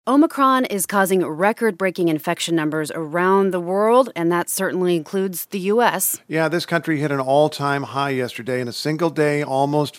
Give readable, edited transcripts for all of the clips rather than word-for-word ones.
Omicron is causing record-breaking infection numbers around the world, and that certainly includes the U.S. Yeah, this country hit an all-time high yesterday. In a single day, almost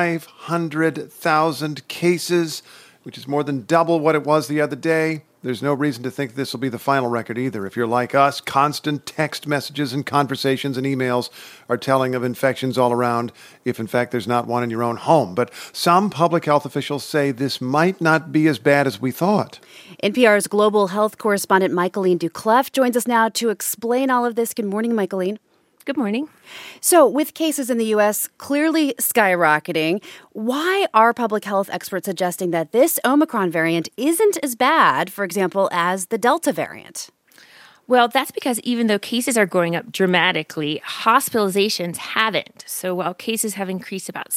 500,000 cases, which is more than double what it was the other day. There's no reason to think this will be the final record either. If you're like us, constant text messages and conversations and emails are telling of infections all around, if in fact there's not one in your own home. But some public health officials say this might not be as bad as we thought. NPR's global health correspondent Michaeline Doucleff joins us now to explain all of this. Good morning, Michaeline. Good morning. So, with cases in the U.S. clearly skyrocketing, why are public health experts suggesting that this Omicron variant isn't as bad, for example, as the Delta variant? Well, that's because even though cases are going up dramatically, hospitalizations haven't. So while cases have increased about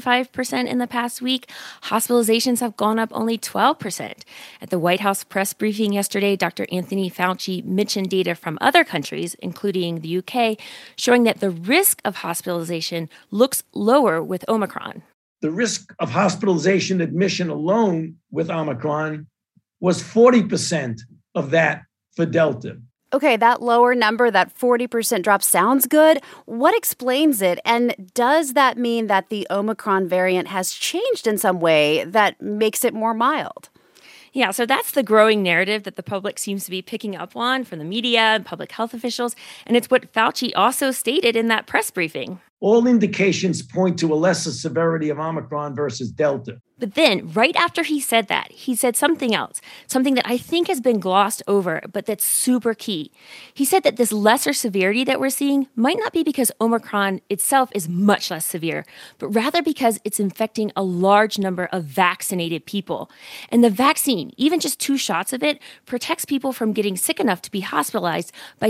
75% in the past week, hospitalizations have gone up only 12%. At the White House press briefing yesterday, Dr. Anthony Fauci mentioned data from other countries, including the UK, showing that the risk of hospitalization looks lower with Omicron. The risk of hospitalization admission alone with Omicron was 40% of that for Delta. Okay, that lower number, that 40% drop sounds good. What explains it? And does that mean that the Omicron variant has changed in some way that makes it more mild? Yeah, so that's the growing narrative that the public seems to be picking up on from the media and public health officials. And it's what Fauci also stated in that press briefing. All indications point to a lesser severity of Omicron versus Delta. But then, right after he said that, he said something else, something that I think has been glossed over, but that's super key. He said that this lesser severity that we're seeing might not be because Omicron itself is much less severe, but rather because it's infecting a large number of vaccinated people. And the vaccine, even just 2 shots of it, protects people from getting sick enough to be hospitalized by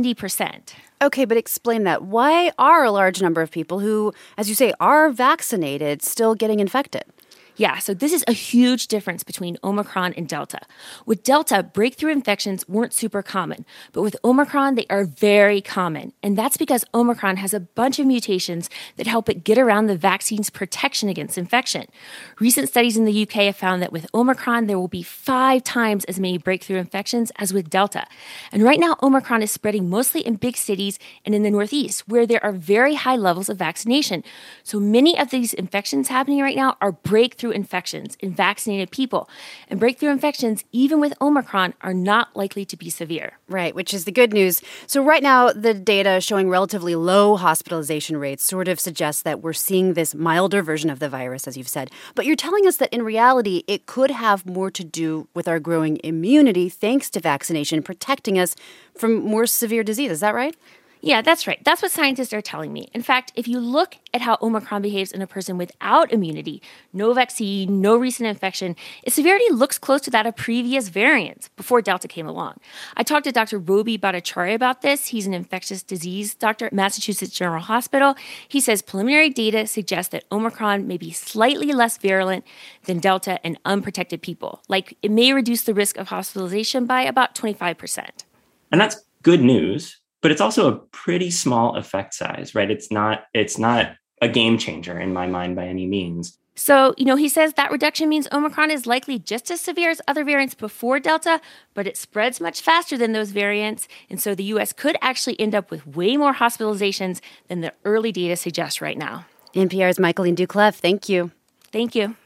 70%. Okay, but explain that. Why are a large number of people who, as you say, are vaccinated still getting infected? Yeah, so this is a huge difference between Omicron and Delta. With Delta, breakthrough infections weren't super common, but with Omicron, they are very common. And that's because Omicron has a bunch of mutations that help it get around the vaccine's protection against infection. Recent studies in the UK have found that with Omicron, there will be 5 times as many breakthrough infections as with Delta. And right now, Omicron is spreading mostly in big cities and in the Northeast, where there are very high levels of vaccination. So many of these infections happening right now are breakthrough infections in vaccinated people. And breakthrough infections, even with Omicron, are not likely to be severe. Right, which is the good news. So right now, the data showing relatively low hospitalization rates sort of suggests that we're seeing this milder version of the virus, as you've said. But you're telling us that in reality, it could have more to do with our growing immunity thanks to vaccination protecting us from more severe disease. Is that right? Yeah, that's right. That's what scientists are telling me. In fact, if you look at how Omicron behaves in a person without immunity, no vaccine, no recent infection, its severity looks close to that of previous variants before Delta came along. I talked to Dr. Roby Bhattacharya about this. He's an infectious disease doctor at Massachusetts General Hospital. He says preliminary data suggests that Omicron may be slightly less virulent than Delta in unprotected people. Like, it may reduce the risk of hospitalization by about 25%. And that's good news. But it's also a pretty small effect size, right? It's not a game changer in my mind by any means. So, he says that reduction means Omicron is likely just as severe as other variants before Delta, but it spreads much faster than those variants. And so the U.S. could actually end up with way more hospitalizations than the early data suggests right now. NPR's Michaeline Doucleff, thank you. Thank you.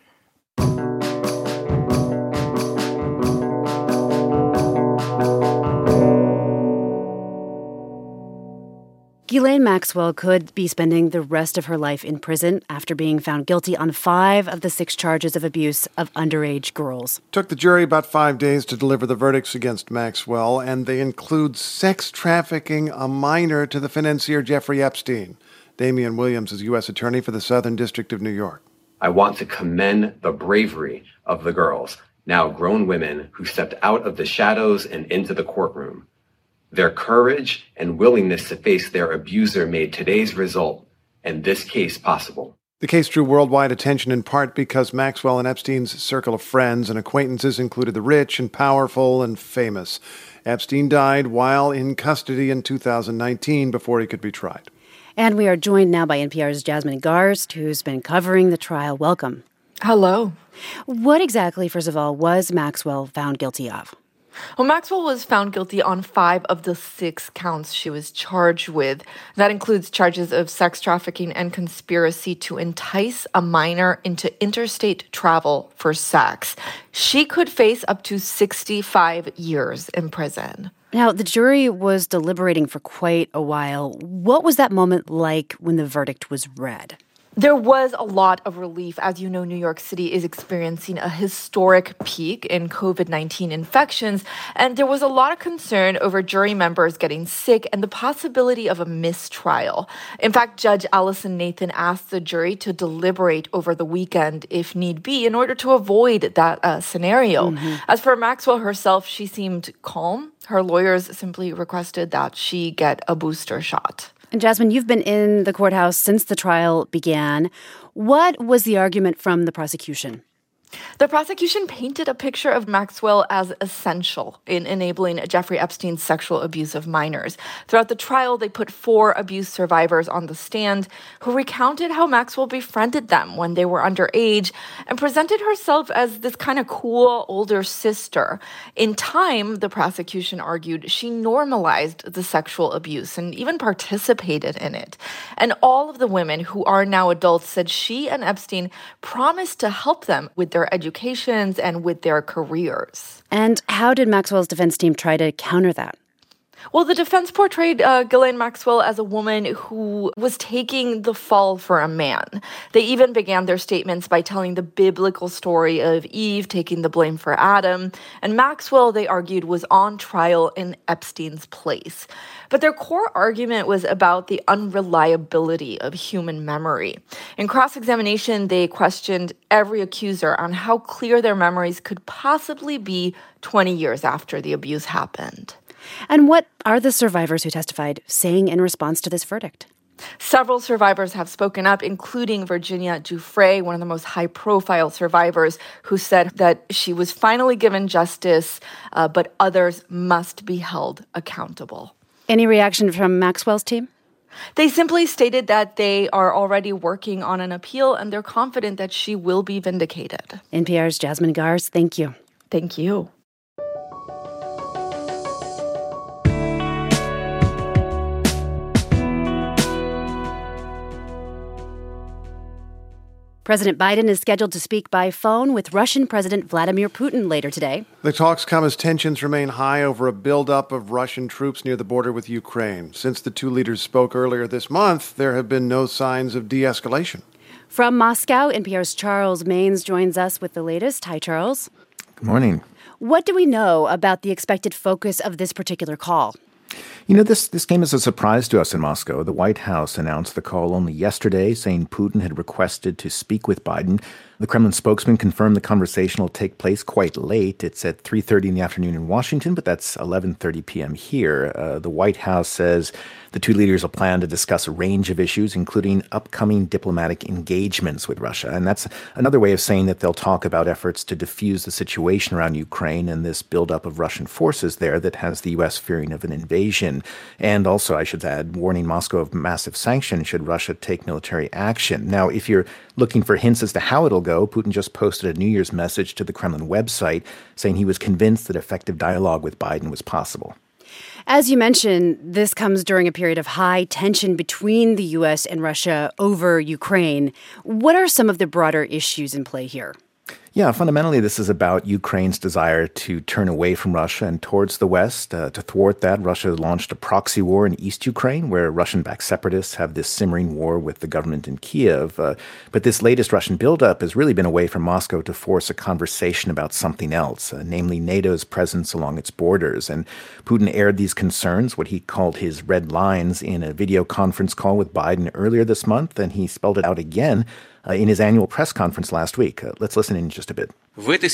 Ghislaine Maxwell could be spending the rest of her life in prison after being found guilty on 5 of the 6 charges of abuse of underage girls. Took the jury about 5 days to deliver the verdicts against Maxwell, and they include sex trafficking a minor to the financier Jeffrey Epstein. Damian Williams is U.S. Attorney for the Southern District of New York. I want to commend the bravery of the girls, now grown women, who stepped out of the shadows and into the courtroom. Their courage and willingness to face their abuser made today's result and this case possible. The case drew worldwide attention in part because Maxwell and Epstein's circle of friends and acquaintances included the rich and powerful and famous. Epstein died while in custody in 2019 before he could be tried. And we are joined now by NPR's Jasmine Garsd, who's been covering the trial. Welcome. Hello. What exactly, first of all, was Maxwell found guilty of? Well, Maxwell was found guilty on 5 of the 6 counts she was charged with. That includes charges of sex trafficking and conspiracy to entice a minor into interstate travel for sex. She could face up to 65 years in prison. Now, the jury was deliberating for quite a while. What was that moment like when the verdict was read? There was a lot of relief. As you know, New York City is experiencing a historic peak in COVID-19 infections, and there was a lot of concern over jury members getting sick and the possibility of a mistrial. In fact, Judge Allison Nathan asked the jury to deliberate over the weekend if need be in order to avoid that scenario. As for Maxwell herself, she seemed calm. Her lawyers simply requested that she get a booster shot. And Jasmine, you've been in the courthouse since the trial began. What was the argument from the prosecution? The prosecution painted a picture of Maxwell as essential in enabling Jeffrey Epstein's sexual abuse of minors. Throughout the trial, they put 4 abuse survivors on the stand who recounted how Maxwell befriended them when they were underage and presented herself as this kind of cool older sister. In time, the prosecution argued she normalized the sexual abuse and even participated in it. And all of the women who are now adults said she and Epstein promised to help them with their educations and with their careers. And how did Maxwell's defense team try to counter that? Well, the defense portrayed Ghislaine Maxwell as a woman who was taking the fall for a man. They even began their statements by telling the biblical story of Eve taking the blame for Adam. And Maxwell, they argued, was on trial in Epstein's place. But their core argument was about the unreliability of human memory. In cross-examination, they questioned every accuser on how clear their memories could possibly be 20 years after the abuse happened. And what are the survivors who testified saying in response to this verdict? Several survivors have spoken up, including Virginia Giuffre, one of the most high-profile survivors, who said that she was finally given justice, but others must be held accountable. Any reaction from Maxwell's team? They simply stated that they are already working on an appeal, and they're confident that she will be vindicated. NPR's Jasmine Garsd, thank you. Thank you. President Biden is scheduled to speak by phone with Russian President Vladimir Putin later today. The talks come as tensions remain high over a buildup of Russian troops near the border with Ukraine. Since the two leaders spoke earlier this month, there have been no signs of de-escalation. From Moscow, NPR's Charles Maynes joins us with the latest. Hi, Charles. Good morning. What do we know about the expected focus of this particular call? You know, this came as a surprise to us in Moscow. The White House announced the call only yesterday, saying Putin had requested to speak with Biden. The Kremlin spokesman confirmed the conversation will take place quite late. It's at 3:30 in the afternoon in Washington, but that's 11:30 p.m. here. The White House says the two leaders will plan to discuss a range of issues, including upcoming diplomatic engagements with Russia. And that's another way of saying that they'll talk about efforts to defuse the situation around Ukraine and this buildup of Russian forces there that has the U.S. fearing of an invasion. And also, I should add, warning Moscow of massive sanctions should Russia take military action. Now, if you're looking for hints as to how it'll go, Putin just posted a New Year's message to the Kremlin website saying he was convinced that effective dialogue with Biden was possible. As you mentioned, this comes during a period of high tension between the U.S. and Russia over Ukraine. What are some of the broader issues in play here? Yeah, fundamentally, this is about Ukraine's desire to turn away from Russia and towards the West. To thwart that, Russia launched a proxy war in East Ukraine, where Russian-backed separatists have this simmering war with the government in Kiev. But this latest Russian buildup has really been a way for Moscow to force a conversation about something else, namely NATO's presence along its borders. And Putin aired these concerns, what he called his red lines, in a video conference call with Biden earlier this month, and he spelled it out again in his annual press conference last week. Let's listen in just a bit. So here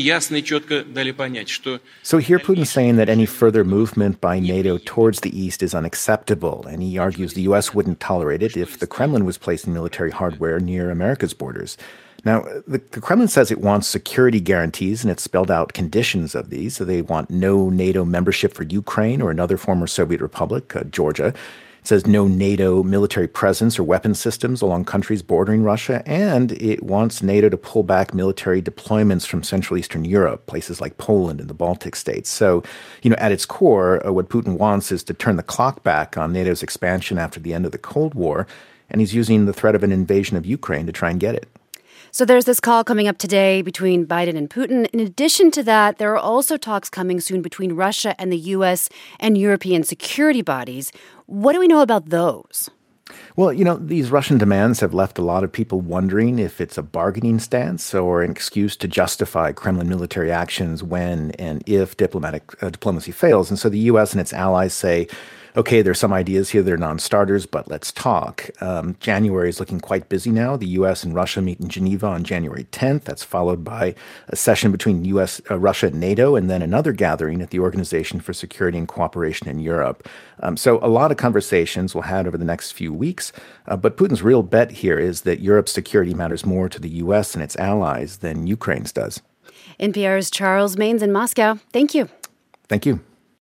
Putin's saying that any further movement by NATO towards the east is unacceptable, and he argues the U.S. wouldn't tolerate it if the Kremlin was placing military hardware near America's borders. Now, the Kremlin says it wants security guarantees, and it's spelled out conditions of these. So they want no NATO membership for Ukraine or another former Soviet republic, Georgia. It says no NATO military presence or weapon systems along countries bordering Russia, and it wants NATO to pull back military deployments from Central Eastern Europe, places like Poland and the Baltic states. So, at its core, what Putin wants is to turn the clock back on NATO's expansion after the end of the Cold War, and he's using the threat of an invasion of Ukraine to try and get it. So there's this call coming up today between Biden and Putin. In addition to that, there are also talks coming soon between Russia and the U.S. and European security bodies. What do we know about those? Well, these Russian demands have left a lot of people wondering if it's a bargaining stance or an excuse to justify Kremlin military actions when and if diplomacy fails. And so the U.S. and its allies say, okay, there's some ideas here that are non-starters, but let's talk. January is looking quite busy now. The U.S. and Russia meet in Geneva on January 10th. That's followed by a session between Russia and NATO, and then another gathering at the Organization for Security and Cooperation in Europe. So a lot of conversations we'll have over the next few weeks. But Putin's real bet here is that Europe's security matters more to the U.S. and its allies than Ukraine's does. NPR's Charles Maynes in Moscow. Thank you. Thank you.